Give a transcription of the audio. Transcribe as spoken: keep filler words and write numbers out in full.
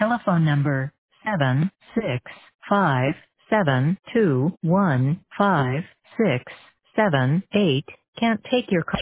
telephone number seven six five seven two one five six seven eight can't take your call.